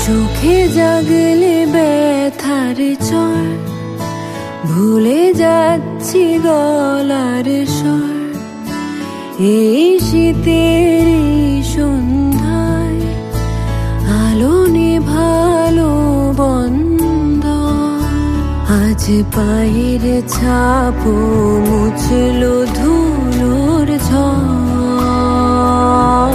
চোখে জাগলে ব্যথার চর, ভুলে যাচ্ছি গলার স্বর। এই শীতের সন্ধ্যায় আলো নেভালো বন্ধ, আজ পায়ের ছাপ মুছলো ধুলোর ঝড়।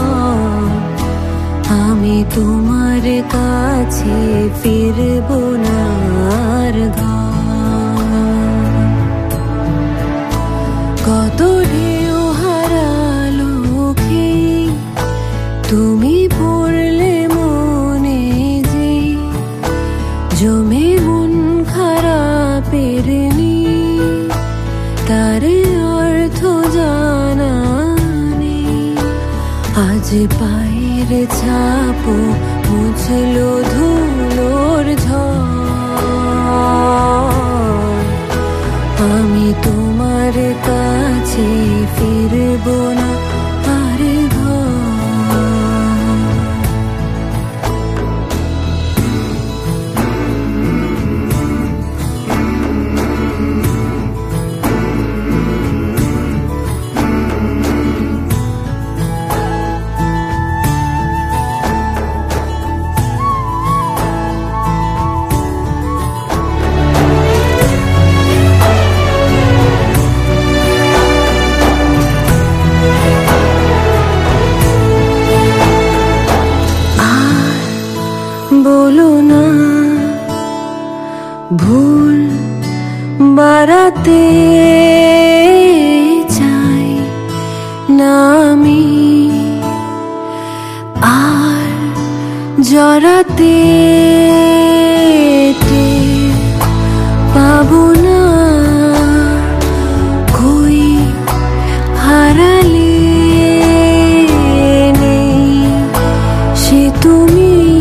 আমি তোমার কাছে ফিরবো না আর ঘর। কত ঢেউ হারালো তুমি পড়লে মনে যে, জমে মন খারাপের নি তার অর্থ জানা নেই। আজ পায়ের ছাপ মুছলো ধুলোর ঝড়। আমি তোমার কাছে ফিরবো না আর ঘর। বলো না ভুল বাড়াতে চাই না আমি, আর জড়াতে পাবো না। কই হারালে নেই সে তুমি,